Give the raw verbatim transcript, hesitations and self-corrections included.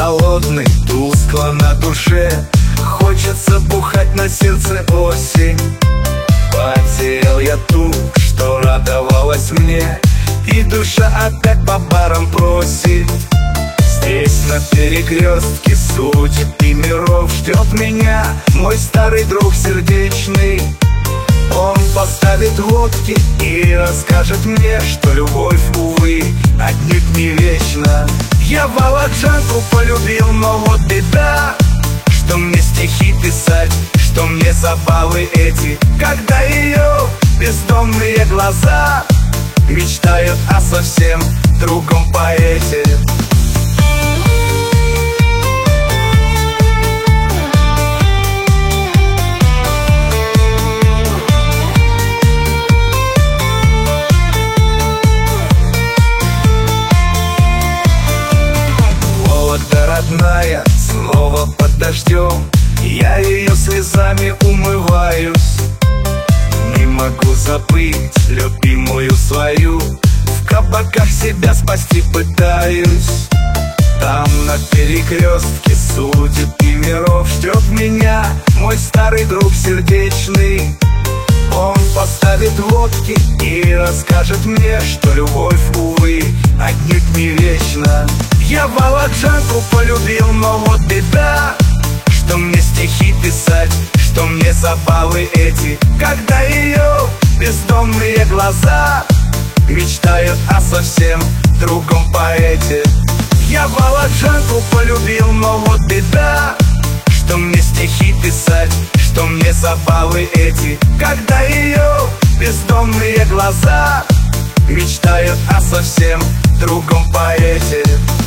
холодный, тускло на душе. Хочется бухать, на сердце осень. Потерял я ту, что радовалась мне, и душа опять по барам просит. Здесь на перекрестке судеб и миров ждет меня мой старый друг сердечный. Он поставит водки и расскажет мне, что любовь, увы, отнюдь не вечна. Я володжанку полюбил, но вот беда, что мне стихи писать, что мне забавы эти, когда ее бездомные глаза мечтают о совсем другом поэте. Родная, снова под дождем, я ее слезами умываюсь. Не могу забыть любимую свою, в кабаках себя спасти пытаюсь. Там на перекрестке судеб и миров ждет меня мой старый друг сердечный. Он поставит водки и расскажет мне, что любовь, увы, отнюдь не вечна. Я володжанку полюбил, но вот беда, что мне стихи писать, что мне забавы эти, когда ее бездомные глаза мечтают о совсем другом поэте. Я володжанку полюбил, но вот беда, что мне стихи писать, что мне забавы эти, когда ее бездомные глаза мечтают о совсем другом поэте.